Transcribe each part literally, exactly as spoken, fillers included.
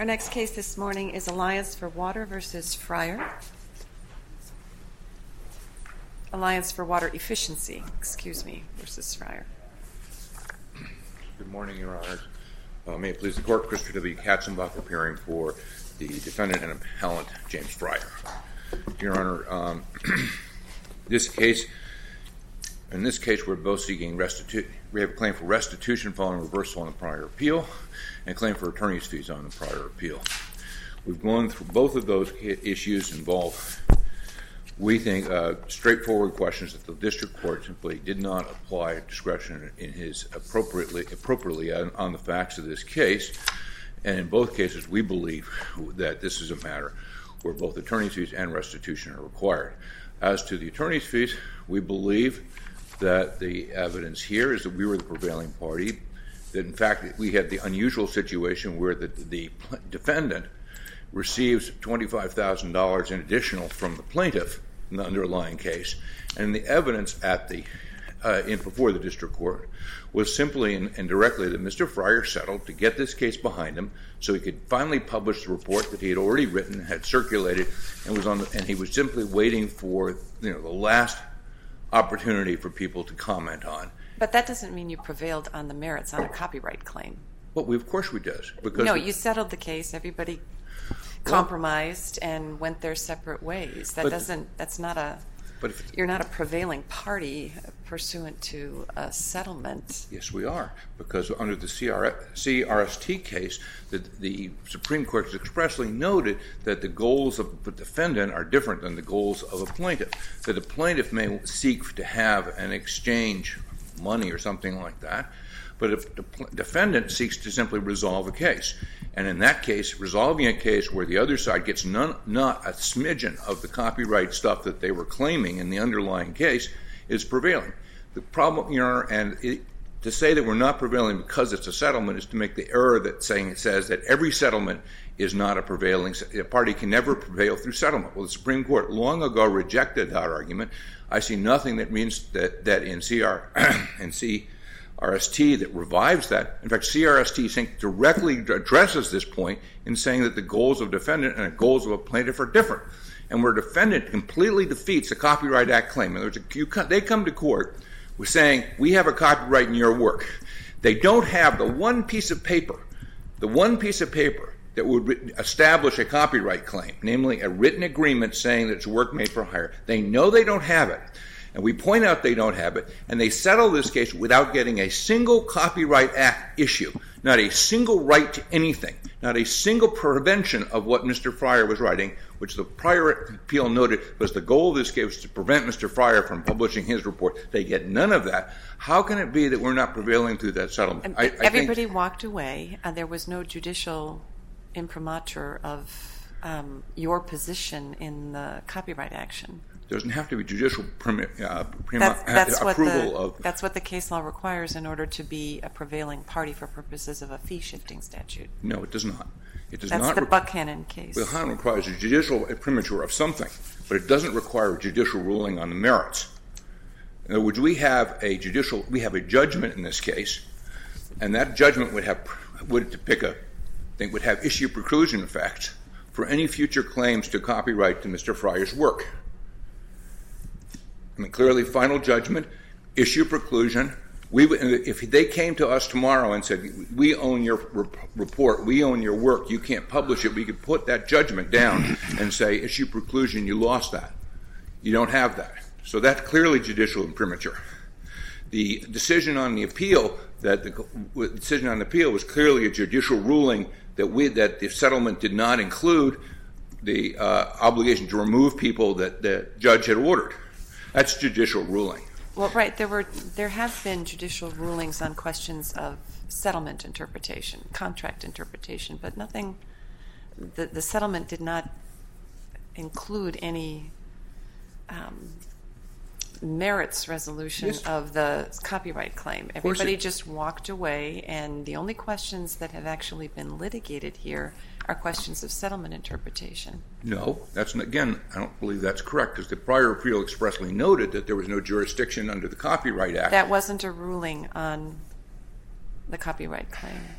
Our next case this morning is Alliance for Water versus Fryer. Alliance for Water Efficiency, excuse me, versus Fryer. Good morning, Your Honors. Uh, may it please the Court, Christopher W. Katzenbach appearing for the defendant and appellant, James Fryer. Your Honor, um, this case, in this case, we're both seeking restitution. We have a claim for restitution following reversal on the prior appeal and a claim for attorney's fees on the prior appeal. We've gone through both of those issues involve, we think, uh, straightforward questions that the district court simply did not apply discretion in his appropriately appropriately on, on the facts of this case. And in both cases, we believe that this is a matter where both attorney's fees and restitution are required. As to the attorney's fees, we believe that the evidence here is that we were the prevailing party, that in fact we had the unusual situation where the, the defendant receives twenty-five thousand dollars in additional from the plaintiff in the underlying case, and the evidence at the uh, in, before the district court was simply and, and directly that Mister Fryer settled to get this case behind him so he could finally publish the report that he had already written, had circulated, and was on the, and he was simply waiting for you know the last opportunity for people to comment on. But that doesn't mean you prevailed on the merits on a copyright claim. Well, we, of course we does. Because no, we, you settled the case. Everybody compromised well, and went their separate ways. That doesn't. That's not a. But if you're not a prevailing party pursuant to a settlement. Yes, we are, because under the C R S T case, the, the Supreme Court has expressly noted that the goals of the defendant are different than the goals of a plaintiff. That the plaintiff may seek to have an exchange of money or something like that, but if the defendant seeks to simply resolve a case. And in that case, resolving a case where the other side gets none, not a smidgen of the copyright stuff that they were claiming in the underlying case is prevailing. The problem, Your Honor, and it, to say that we're not prevailing because it's a settlement is to make the error that saying it says that every settlement is not a prevailing, a party can never prevail through settlement. Well, the Supreme Court long ago rejected that argument. I see nothing that means that, that in C R and C R S T that revives that. In fact, C R S T think directly addresses this point in saying that the goals of a defendant and the goals of a plaintiff are different. And where a defendant completely defeats a Copyright Act claim, in other words, you, they come to court with saying, we have a copyright in your work. They don't have the one piece of paper, the one piece of paper that would establish a copyright claim, namely a written agreement saying that it's work made for hire. They know they don't have it. And we point out they don't have it, and they settle this case without getting a single Copyright Act issue, not a single right to anything, not a single prevention of what Mister Fryer was writing, which the prior appeal noted was the goal of this case was to prevent Mister Fryer from publishing his report. They get none of that. How can it be that we're not prevailing through that settlement? I, I Everybody think, walked away, and there was no judicial imprimatur of um, your position in the copyright action. There doesn't have to be judicial prima, uh, prima, that's, that's uh, what approval the, of... That's what the case law requires in order to be a prevailing party for purposes of a fee-shifting statute. No, it does not. It does that's not the re- Buckhannon case. Well, Buckhannon requires a judicial imprimatur of something, but it doesn't require a judicial ruling on the merits. In other words, we have a judicial, we have a judgment in this case, and that judgment would have, would to pick a, thing would have issue preclusion effects for any future claims to copyright to Mister Fryer's work. I mean, clearly, final judgment, issue preclusion. We, if they came to us tomorrow and said, we own your report, we own your work, you can't publish it, we could put that judgment down and say, issue preclusion, you lost that. You don't have that. So that's clearly judicial imprimatur. The decision on the appeal, that the decision on the appeal was clearly a judicial ruling that we, that the settlement did not include the uh, obligation to remove people that the judge had ordered. That's judicial ruling. Well, right. There were there have been judicial rulings on questions of settlement interpretation, contract interpretation, but nothing. The the settlement did not include any um, merits resolution yes. of the copyright claim. Of Everybody it, just walked away, and the only questions that have actually been litigated here are questions of settlement interpretation. No, that's again, I don't believe that's correct, because the prior appeal expressly noted that there was no jurisdiction under the Copyright Act. That wasn't a ruling on the copyright claim.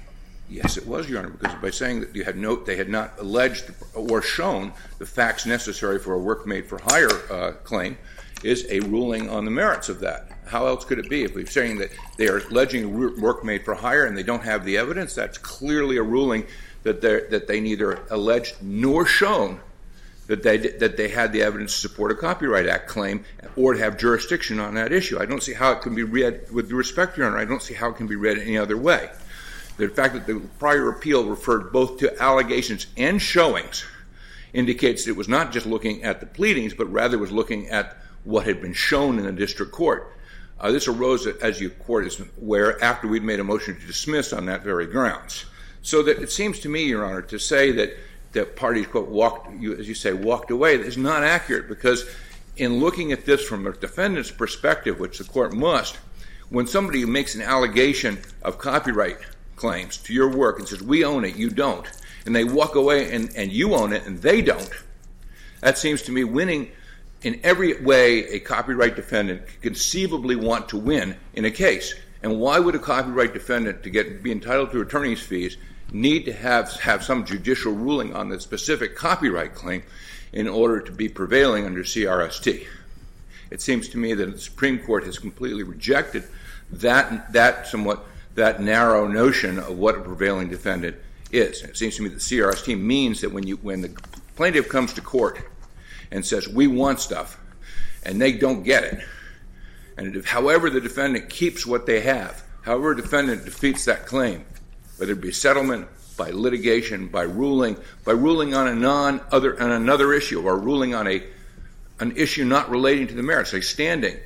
Yes, it was, Your Honor, because by saying that you had no, they had not alleged or shown the facts necessary for a work-made-for-hire uh, claim is a ruling on the merits of that. How else could it be? If we're saying that they are alleging work-made-for-hire and they don't have the evidence, that's clearly a ruling that, that they neither alleged nor shown that they, that they had the evidence to support a Copyright Act claim or to have jurisdiction on that issue. I don't see how it can be read, with respect, Your Honor, I don't see how it can be read any other way. The fact that the prior appeal referred both to allegations and showings indicates that it was not just looking at the pleadings, but rather was looking at what had been shown in the district court. Uh, this arose, as you court is aware, after we'd made a motion to dismiss on that very grounds. So that it seems to me, Your Honor, to say that, that parties, quote, walked, you, as you say, walked away, is not accurate, because in looking at this from a defendant's perspective, which the court must, when somebody makes an allegation of copyright claims to your work and says, we own it, you don't, and they walk away and, and you own it and they don't, that seems to me winning in every way a copyright defendant could conceivably want to win in a case. And why would a copyright defendant, to get be entitled to attorney's fees, need to have, have some judicial ruling on the specific copyright claim in order to be prevailing under C R S T? It seems to me that the Supreme Court has completely rejected that, that somewhat that narrow notion of what a prevailing defendant is. And it seems to me that C R S T means that when you when the plaintiff comes to court and says, we want stuff, and they don't get it, and if, however the defendant keeps what they have, however a defendant defeats that claim, whether it be settlement, by litigation, by ruling, by ruling on a non other on another issue, or ruling on a an issue not relating to the merits, like standing,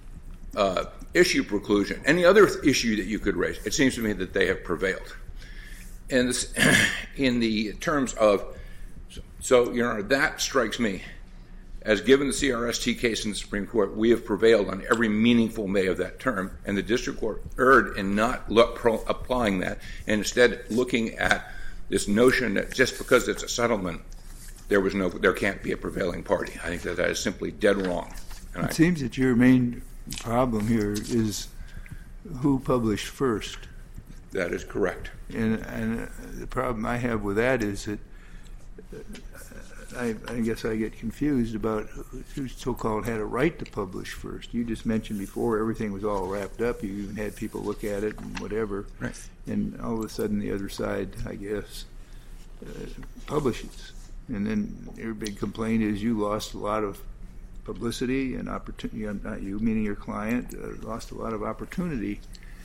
uh, issue preclusion, any other issue that you could raise, it seems to me that they have prevailed. And this, in the terms of, so, Your Honor, that strikes me as, given the C R S T case in the Supreme Court, we have prevailed on every meaningful way of that term, and the district court erred in not look, pro, applying that, and instead looking at this notion that just because it's a settlement, there was no, there can't be a prevailing party. I think that that is simply dead wrong. And it I, seems that your main problem here is who published first. That is correct. And, and the problem I have with that is that I, I guess I get confused about who so-called had a right to publish first. You just mentioned before everything was all wrapped up. You even had people look at it and whatever. Right. And all of a sudden the other side, I guess, uh, publishes. And then your big complaint is you lost a lot of publicity and opportunity, not you, meaning your client, uh, lost a lot of opportunity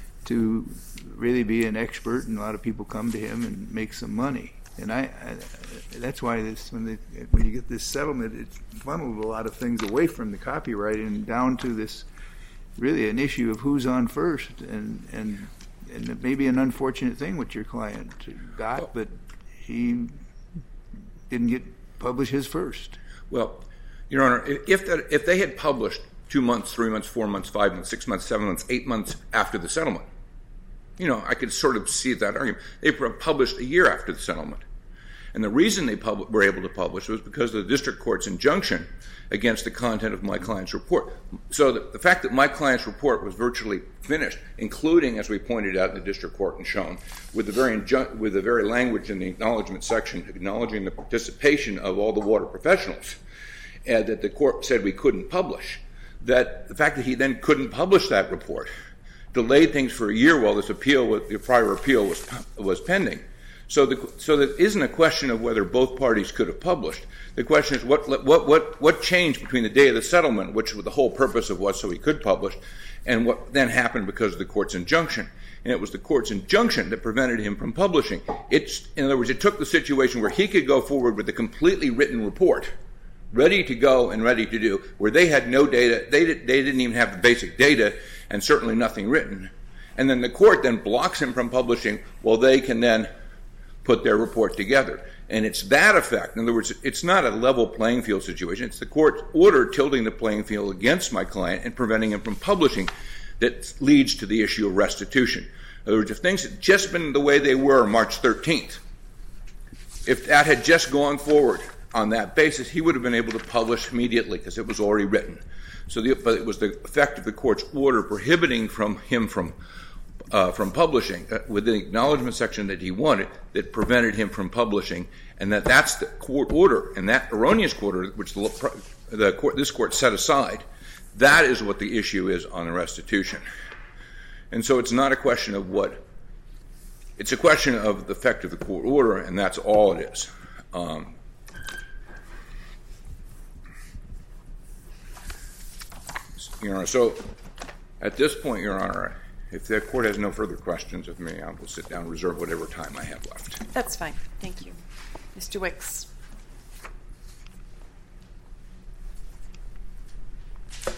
to really be an expert, and a lot of people come to him and make some money. And I, I that's why this, when, they, when you get this settlement, it funneled a lot of things away from the copyright and down to this really an issue of who's on first, and and and it may be an unfortunate thing what your client got, but he didn't get publish his first. Well, Your Honor, if that, if they had published two months, three months, four months, five months, six months, seven months, eight months after the settlement, you know, I could sort of see that argument. They published a year after the settlement. And the reason they pub- were able to publish was because of the district court's injunction against the content of my client's report. So the, the fact that my client's report was virtually finished, including, as we pointed out in the district court and shown, with the very injun- with the very language in the acknowledgement section acknowledging the participation of all the water professionals, and that the court said we couldn't publish, that the fact that he then couldn't publish that report delayed things for a year while this appeal, the prior appeal was was pending. So, the, so that isn't a question of whether both parties could have published. The question is what, what, what, what changed between the day of the settlement, which the whole purpose of was so he could publish, and what then happened because of the court's injunction. And it was the court's injunction that prevented him from publishing. It's, in other words, it took the situation where he could go forward with a completely written report, ready to go and ready to do, where they had no data, they, did, they didn't even have the basic data, and certainly nothing written. And then the court then blocks him from publishing while they can then put their report together. And it's that effect. In other words, it's not a level playing field situation. It's the court's order tilting the playing field against my client and preventing him from publishing that leads to the issue of restitution. In other words, if things had just been the way they were March thirteenth, if that had just gone forward on that basis, he would have been able to publish immediately because it was already written. So the, but it was the effect of the court's order prohibiting from him from uh, from publishing, uh, with the acknowledgement section that he wanted that prevented him from publishing, and that that's the court order, and that erroneous court order, which the, the court, this court set aside, that is what the issue is on the restitution. And so it's not a question of what, it's a question of the effect of the court order, and that's all it is. Um, Your Honor, so at this point, Your Honor, if the court has no further questions of me, I will sit down and reserve whatever time I have left. That's fine. Thank you. Mister Wicks. Good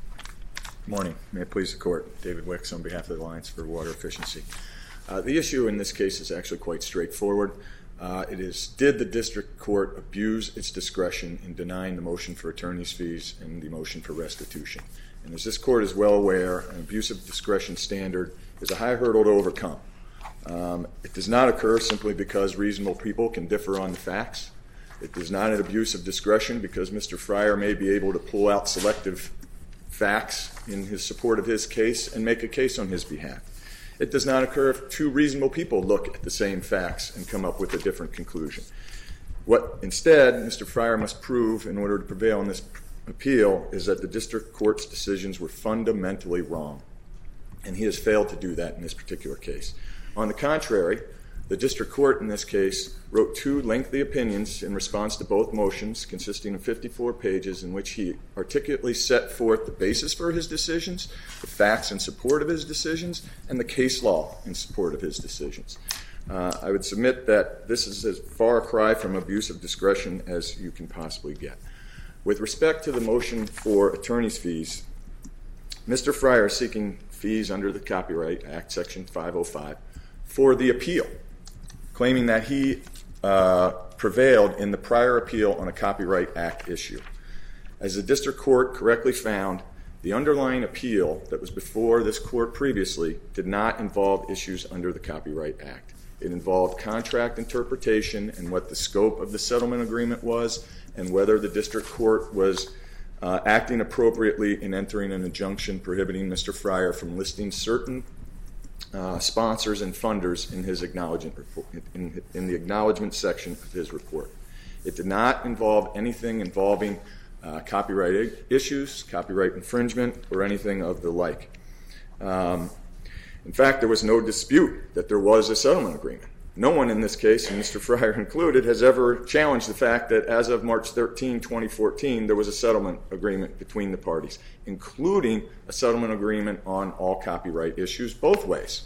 morning. May it please the Court. David Wicks on behalf of the Alliance for Water Efficiency. Uh, the issue in this case is actually quite straightforward. Uh, it is, did the district court abuse its discretion in denying the motion for attorney's fees and the motion for restitution? And as this court is well aware, an abuse of discretion standard is a high hurdle to overcome. Um, it does not occur simply because reasonable people can differ on the facts. It is not an abuse of discretion because Mister Fryer may be able to pull out selective facts in his support of his case and make a case on his behalf. It does not occur if two reasonable people look at the same facts and come up with a different conclusion. What instead Mister Fryer must prove in order to prevail in this appeal is that the district court's decisions were fundamentally wrong, and he has failed to do that in this particular case. On the contrary, the district court in this case wrote two lengthy opinions in response to both motions consisting of fifty-four pages in which he articulately set forth the basis for his decisions, the facts in support of his decisions, and the case law in support of his decisions. Uh, I would submit that this is as far a cry from abuse of discretion as you can possibly get. With respect to the motion for attorney's fees, Mister Fryer is seeking fees under the Copyright Act, Section five oh five, for the appeal, claiming that he uh, prevailed in the prior appeal on a Copyright Act issue. As the district court correctly found, the underlying appeal that was before this court previously did not involve issues under the Copyright Act. It involved contract interpretation and what the scope of the settlement agreement was and whether the district court was uh, acting appropriately in entering an injunction prohibiting Mister Fryer from listing certain uh, sponsors and funders in his acknowledgement report, in, in the acknowledgement section of his report. It did not involve anything involving uh, copyright issues, copyright infringement, or anything of the like. Um, in fact, there was no dispute that there was a settlement agreement. No one in this case, and Mister Fryer included, has ever challenged the fact that as of March thirteenth, twenty fourteen, there was a settlement agreement between the parties, including a settlement agreement on all copyright issues both ways.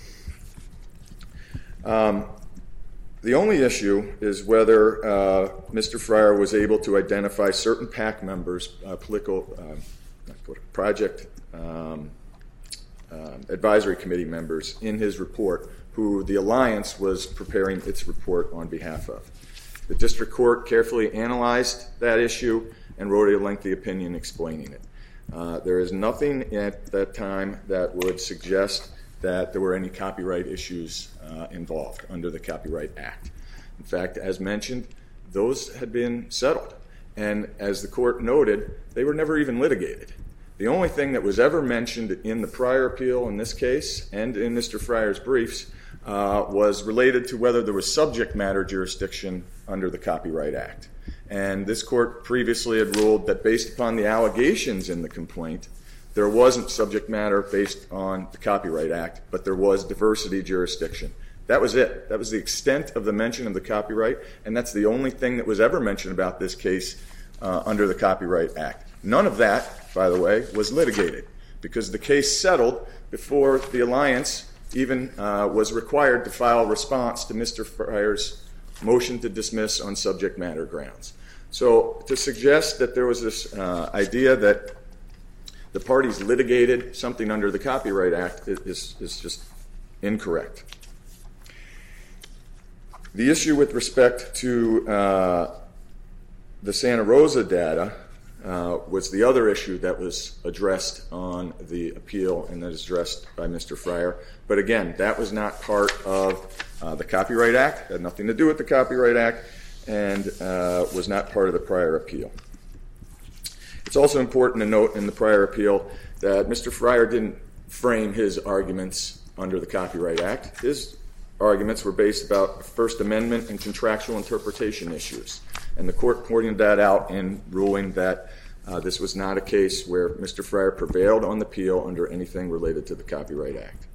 Um, the only issue is whether uh, Mister Fryer was able to identify certain PAC members, uh, political uh, project um, uh, advisory committee members in his report who the Alliance was preparing its report on behalf of. The district court carefully analyzed that issue and wrote a lengthy opinion explaining it. Uh, there is nothing at that time that would suggest that there were any copyright issues uh, involved under the Copyright Act. In fact, as mentioned, those had been settled. And as the court noted, they were never even litigated. The only thing that was ever mentioned in the prior appeal in this case and in Mister Fryer's briefs uh, was related to whether there was subject matter jurisdiction under the Copyright Act. And this court previously had ruled that based upon the allegations in the complaint, there wasn't subject matter based on the Copyright Act, but there was diversity jurisdiction. That was it. That was the extent of the mention of the copyright, and that's the only thing that was ever mentioned about this case uh, under the Copyright Act. None of that, by the way, was litigated because the case settled before the Alliance even uh, was required to file a response to Mister Fryer's motion to dismiss on subject matter grounds. So to suggest that there was this uh, idea that the parties litigated something under the Copyright Act is, is just incorrect. The issue with respect to uh, the Santa Rosa data uh, was the other issue that was addressed on the appeal and that is addressed by Mister Fryer. But again, that was not part of uh, the Copyright Act, had nothing to do with the Copyright Act, and uh, was not part of the prior appeal. It's also important to note in the prior appeal that Mister Fryer didn't frame his arguments under the Copyright Act. His arguments were based about First Amendment and contractual interpretation issues. And the court pointed that out in ruling that uh, this was not a case where Mister Fryer prevailed on the appeal under anything related to the Copyright Act.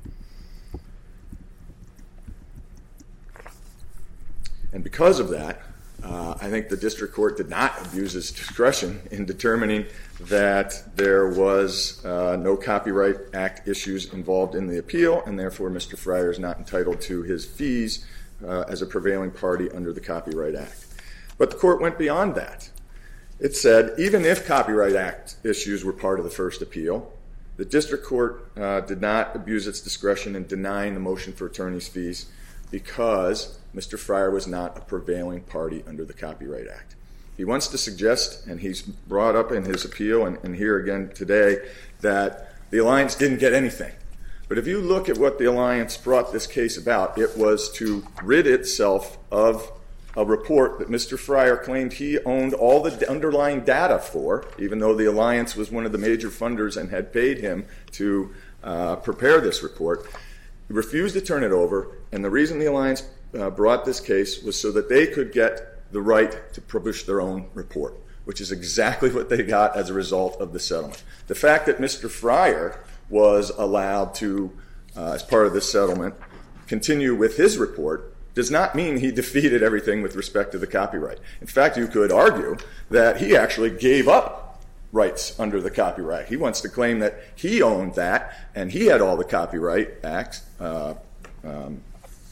And because of that, uh, I think the district court did not abuse its discretion in determining that there was uh, no Copyright Act issues involved in the appeal, and therefore Mister Fryer is not entitled to his fees uh, as a prevailing party under the Copyright Act. But the court went beyond that. It said even if Copyright Act issues were part of the first appeal, the district court uh, did not abuse its discretion in denying the motion for attorney's fees because Mister Fryer was not a prevailing party under the Copyright Act. He wants to suggest, and he's brought up in his appeal and, and here again today, that the Alliance didn't get anything. But if you look at what the Alliance brought this case about, it was to rid itself of a report that Mister Fryer claimed he owned all the underlying data for, even though the Alliance was one of the major funders and had paid him to uh, prepare this report. He refused to turn it over, and the reason the Alliance uh, brought this case was so that they could get the right to publish their own report, which is exactly what they got as a result of the settlement. The fact that Mister Fryer was allowed to, uh, as part of this settlement, continue with his report does not mean he defeated everything with respect to the copyright. In fact, you could argue that he actually gave up rights under the Copyright. He wants to claim that he owned that and he had all the Copyright Acts, uh, um,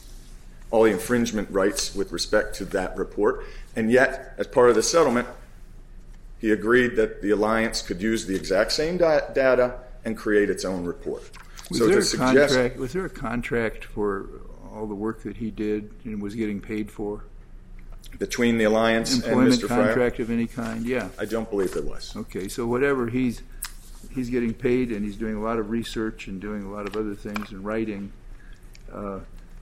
all the infringement rights with respect to that report, and yet, as part of the settlement, he agreed that the Alliance could use the exact same da- data and create its own report. Was, so there to a suggest, contract, was there a contract for all the work that he did and was getting paid for? Between the Alliance Employment and Mister Fryer? contract of any kind? Yeah. I don't believe there was. Okay, so whatever he's he's getting paid and he's doing a lot of research and doing a lot of other things and writing. Uh,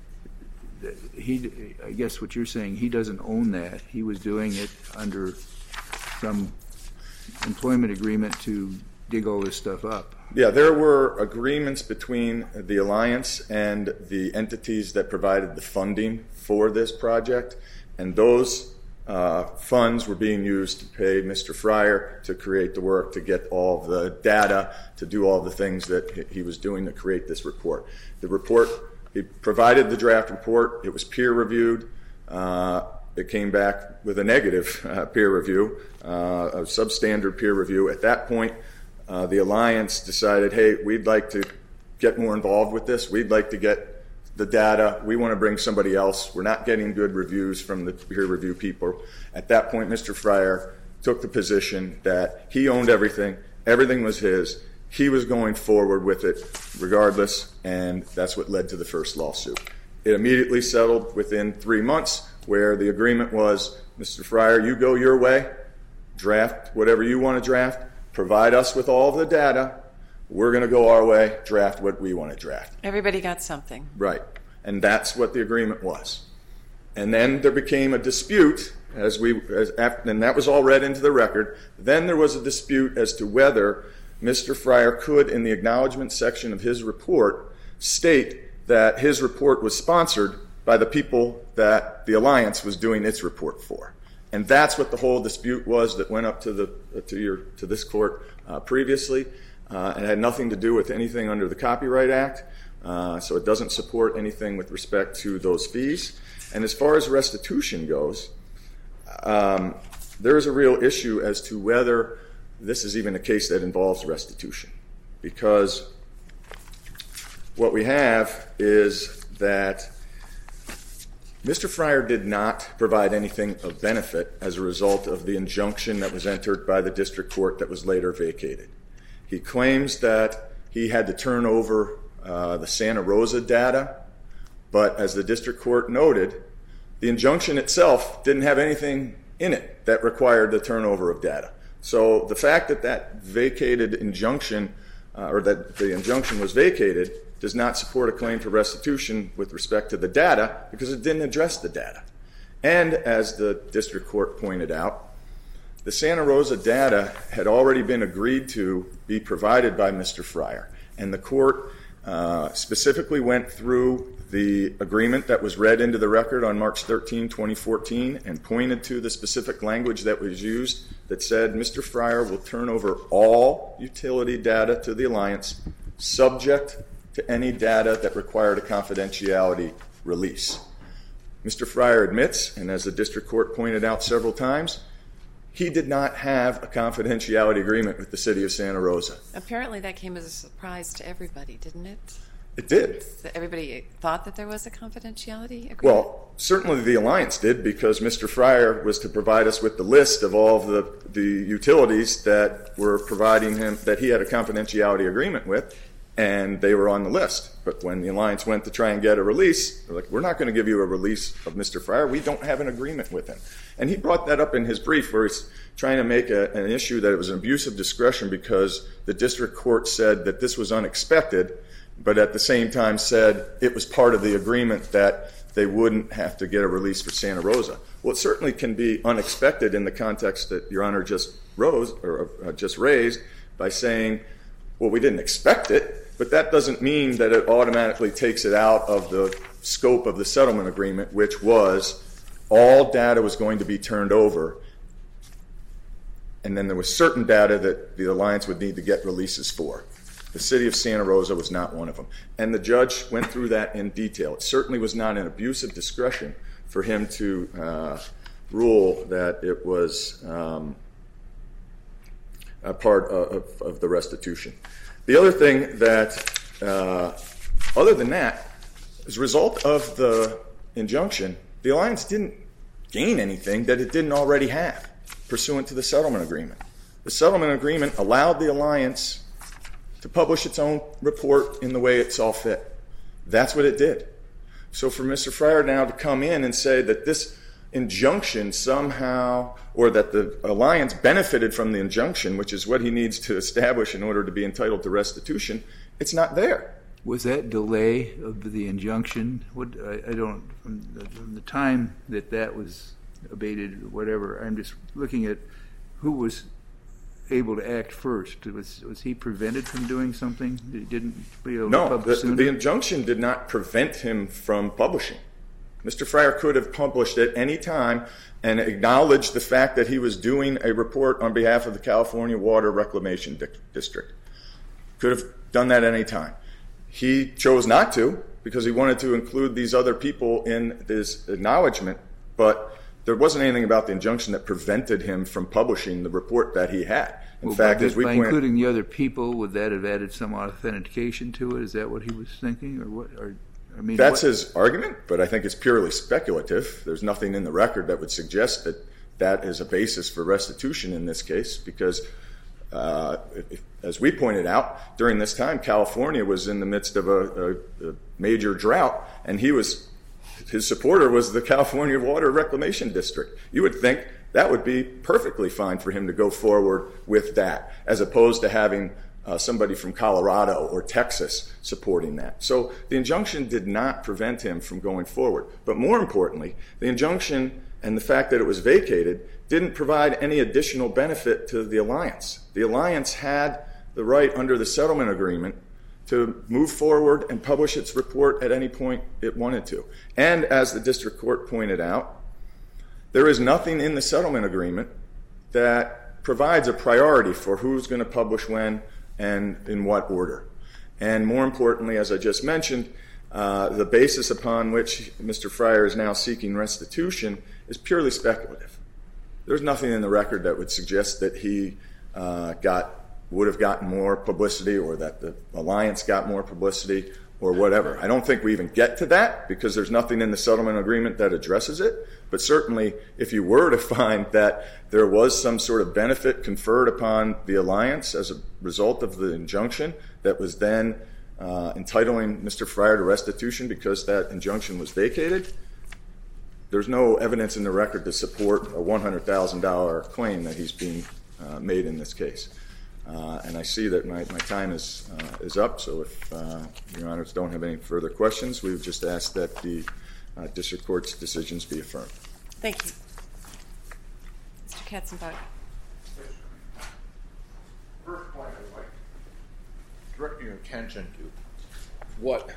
he, I guess what you're saying, he doesn't own that. He was doing it under some employment agreement to dig all this stuff up. Yeah, there were agreements between the Alliance and the entities that provided the funding for this project, and those uh, funds were being used to pay Mister Fryer to create the work, to get all the data, to do all the things that he was doing to create this report. The report, he provided the draft report. It was peer-reviewed. Uh, it came back with a negative uh, peer review, uh, a substandard peer review. At that point, Uh, the Alliance decided, hey, we'd like to get more involved with this. We'd like to get the data. We want to bring somebody else. We're not getting good reviews from the peer review people. At that point, Mister Fryer took the position that he owned everything. Everything was his. He was going forward with it regardless, and that's what led to the first lawsuit. It immediately settled within three months, where the agreement was, Mister Fryer, you go your way, draft whatever you want to draft, provide us with all of the data, we're going to go our way, draft what we want to draft. Everybody got something. Right. And that's what the agreement was. And then there became a dispute, as we, as, and that was all read into the record. Then there was a dispute as to whether Mister Fryer could, in the acknowledgement section of his report, state that his report was sponsored by the people that the Alliance was doing its report for. And that's what the whole dispute was that went up to the to your to this court uh, previously, uh, and had nothing to do with anything under the Copyright Act. Uh, so it doesn't support anything with respect to those fees. And as far as restitution goes, um, there is a real issue as to whether this is even a case that involves restitution, because what we have is that Mister Fryer did not provide anything of benefit as a result of the injunction that was entered by the district court that was later vacated. He claims that he had to turn over uh, the Santa Rosa data, but as the district court noted, the injunction itself didn't have anything in it that required the turnover of data. So the fact that that vacated injunction, uh, or that the injunction was vacated, does not support a claim for restitution with respect to the data because it didn't address the data. And as the district court pointed out, the Santa Rosa data had already been agreed to be provided by Mister Fryer, and the court uh, specifically went through the agreement that was read into the record on March thirteenth, twenty fourteen, and pointed to the specific language that was used that said Mister Fryer will turn over all utility data to the Alliance, subject to any data that required a confidentiality release. Mister Fryer admits, and as the district court pointed out several times, he did not have a confidentiality agreement with the city of Santa Rosa. Apparently that came as a surprise to everybody, didn't it? It did. Everybody thought that there was a confidentiality agreement? Well, certainly the Alliance did, because Mister Fryer was to provide us with the list of all of the, the utilities that were providing him, that he had a confidentiality agreement with, and they were on the list. But when the Alliance went to try and get a release, they're like, we're not going to give you a release of Mister Fryer. We don't have an agreement with him. And he brought that up in his brief, where he's trying to make a, an issue that it was an abuse of discretion because the district court said that this was unexpected, but at the same time said it was part of the agreement that they wouldn't have to get a release for Santa Rosa. Well, it certainly can be unexpected in the context that Your Honor just rose or uh, just raised by saying, well, we didn't expect it, but that doesn't mean that it automatically takes it out of the scope of the settlement agreement, which was all data was going to be turned over, and then there was certain data that the Alliance would need to get releases for. The city of Santa Rosa was not one of them. And the judge went through that in detail. It certainly was not an abuse of discretion for him to uh, rule that it was um, a part of, of the restitution. The other thing that, uh, other than that, as a result of the injunction, the Alliance didn't gain anything that it didn't already have pursuant to the settlement agreement. The settlement agreement allowed the Alliance to publish its own report in the way it saw fit. That's what it did. So for Mister Fryer now to come in and say that this injunction somehow, or that the Alliance benefited from the injunction, which is what he needs to establish in order to be entitled to restitution, it's not there. Was that delay of the injunction, what, I, I don't, from the, from the time that that was abated or whatever, I'm just looking at who was able to act first. Was, was he prevented from doing something that he didn't be able no, to publish the, sooner? the injunction did not prevent him from publishing. Mister Fryer could have published at any time and acknowledged the fact that he was doing a report on behalf of the California Water Reclamation Di- District. Could have done that any time. He chose not to because he wanted to include these other people in this acknowledgement, but there wasn't anything about the injunction that prevented him from publishing the report that he had. In well, fact, by, as we by point, including the other people, would that have added some authentication to it? Is that what he was thinking, or what? Or, I mean, that's what? his argument, but I think it's purely speculative. There's nothing in the record that would suggest that that is a basis for restitution in this case, because uh, if, as we pointed out, during this time, California was in the midst of a, a, a major drought, and he was his supporter was the California Water Reclamation District. You would think that would be perfectly fine for him to go forward with that, as opposed to having uh, somebody from Colorado or Texas supporting that. So the injunction did not prevent him from going forward. But more importantly, the injunction and the fact that it was vacated didn't provide any additional benefit to the Alliance. The Alliance had the right under the settlement agreement to move forward and publish its report at any point it wanted to. And as the district court pointed out, there is nothing in the settlement agreement that provides a priority for who's going to publish when and in what order. And more importantly, as I just mentioned, uh, the basis upon which Mister Fryer is now seeking restitution is purely speculative. There's nothing in the record that would suggest that he uh, got would have gotten more publicity or that the Alliance got more publicity or whatever. I don't think we even get to that because there's nothing in the settlement agreement that addresses it. But certainly, if you were to find that there was some sort of benefit conferred upon the Alliance as a result of the injunction that was then uh, entitling Mister Fryer to restitution because that injunction was vacated, there's no evidence in the record to support a one hundred thousand dollars claim that he's being uh, made in this case. Uh, and I see that my, my time is uh, is up, so if uh, Your Honors don't have any further questions, we would just ask that the uh, District Court's decisions be affirmed. Thank you. Mister Katzenbach. First point I'd like to direct your attention to what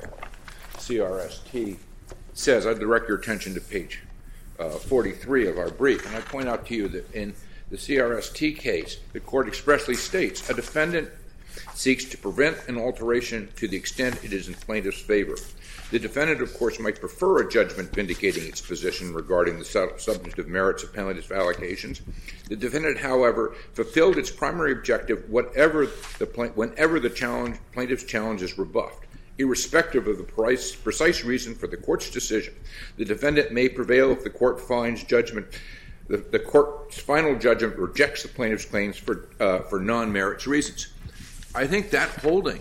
C R S T says. I'd direct your attention to page uh, forty-three of our brief, and I point out to you that in the C R S T case, the court expressly states a defendant seeks to prevent an alteration to the extent it is in plaintiff's favor. The defendant, of course, might prefer a judgment vindicating its position regarding the substantive merits of plaintiff's allegations. The defendant, however, fulfilled its primary objective whatever the whenever the challenge, plaintiff's challenge is rebuffed. Irrespective of the price, precise reason for the court's decision, the defendant may prevail if the court finds judgment. The, the court's final judgment rejects the plaintiff's claims for uh, for non-merits reasons. I think that holding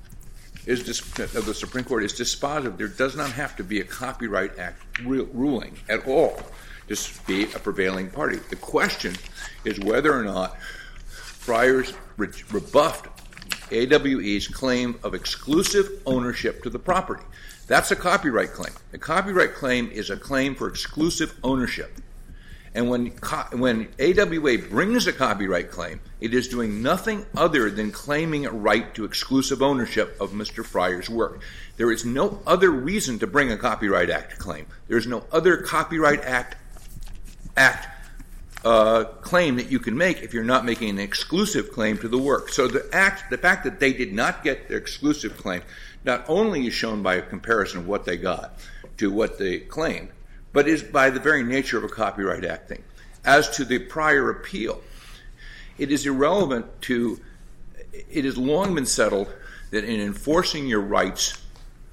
is dis- of the Supreme Court is dispositive. There does not have to be a Copyright Act re- ruling at all to be a prevailing party. The question is whether or not Friars re- rebuffed A W E's claim of exclusive ownership to the property. That's a copyright claim. The copyright claim is a claim for exclusive ownership. And when co- when A W A brings a copyright claim, it is doing nothing other than claiming a right to exclusive ownership of Mister Fryer's work. There is no other reason to bring a Copyright Act claim. There is no other Copyright Act Act uh, claim that you can make if you're not making an exclusive claim to the work. So the act, the fact that they did not get their exclusive claim, not only is shown by a comparison of what they got to what they claimed, but is by the very nature of a Copyright Act thing. As to the prior appeal, it is irrelevant to, it has long been settled that in enforcing your rights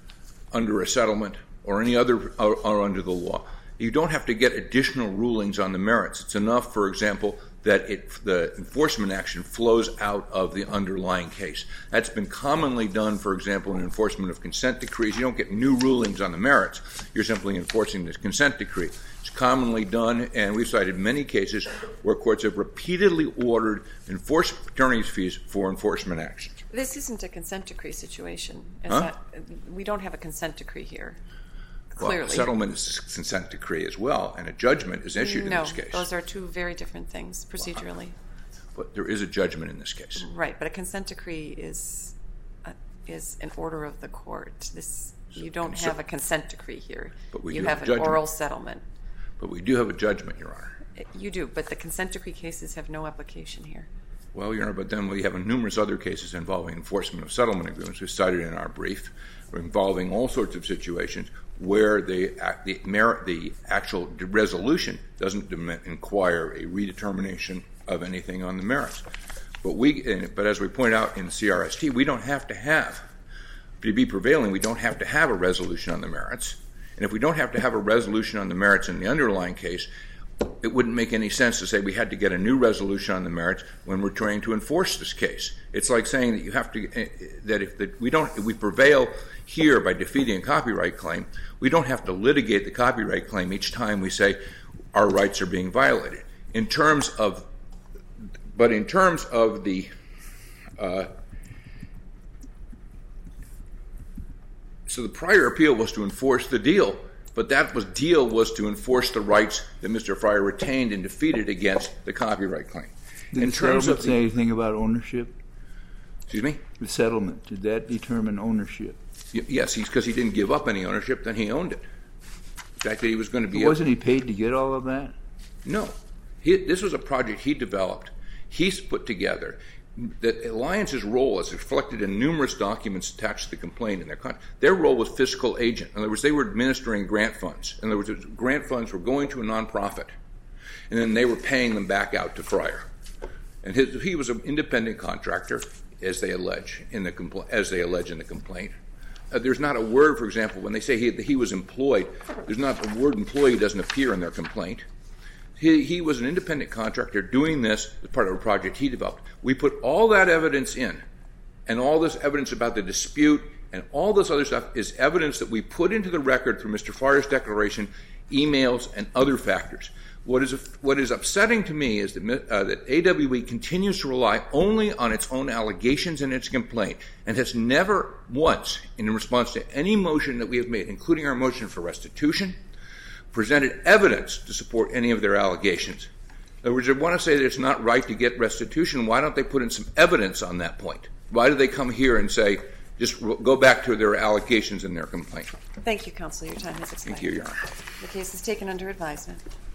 under a settlement or any other, or, or under the law, you don't have to get additional rulings on the merits. It's enough, for example, that it, the enforcement action flows out of the underlying case. That's been commonly done, for example, in enforcement of consent decrees. You don't get new rulings on the merits. You're simply enforcing this consent decree. It's commonly done, and we've cited many cases where courts have repeatedly ordered enforced attorney's fees for enforcement actions. This isn't a consent decree situation. Is Huh? that, we don't have a consent decree here. Clearly. Well, settlement is a consent decree as well, and a judgment is issued no, in this case. No, those are two very different things procedurally. But there is a judgment in this case. Right, but a consent decree is uh, is an order of the court. This you don't Consent- have a consent decree here. But we you do have have an judgment. oral settlement. But we do have a judgment, Your Honor. You do, but the consent decree cases have no application here. Well, Your Honor, but then we have numerous other cases involving enforcement of settlement agreements we cited in our brief, involving all sorts of situations where the the, merit, the actual resolution doesn't inquire a redetermination of anything on the merits. But we, but as we point out in C R S T, we don't have to have, to be prevailing, we don't have to have a resolution on the merits. And if we don't have to have a resolution on the merits in the underlying case, it wouldn't make any sense to say we had to get a new resolution on the merits when we're trying to enforce this case. It's like saying that you have to, that if the, we don't, if we prevail here by defeating a copyright claim, we don't have to litigate the copyright claim each time we say our rights are being violated. In terms of, but in terms of the, uh, so the prior appeal was to enforce the deal. But that was, deal was to enforce the rights that Mister Fryer retained and defeated against the copyright claim. Did in the terms settlement of say the, anything about ownership? excuse me? The settlement, did that determine ownership? Y- yes, because he didn't give up any ownership, then he owned it. The fact that he was going to be... Wasn't he paid to get all of that? No. He, this was a project he developed. He's put together. That Alliance's role, as reflected in numerous documents attached to the complaint in their contract, their role was fiscal agent. In other words, they were administering grant funds. In other words, grant funds were going to a nonprofit, and then they were paying them back out to Fryer. And his, he was an independent contractor, as they allege in the compl- as they allege in the complaint. Uh, there's not a word, for example, when they say he, he was employed, there's not the word employee doesn't appear in their complaint. He, he was an independent contractor doing this as part of a project he developed. We put all that evidence in, and all this evidence about the dispute and all this other stuff is evidence that we put into the record through Mister Fryer's declaration, emails, and other factors. What is what is upsetting to me is that, uh, that A W E continues to rely only on its own allegations in its complaint and has never once, in response to any motion that we have made, including our motion for restitution, presented evidence to support any of their allegations. In other words, they want to say that it's not right to get restitution. Why don't they put in some evidence on that point? Why do they come here and say, just go back to their allegations in their complaint. Thank you, Counsel. Your time has expired. Thank you, Your Honor. The case is taken under advisement.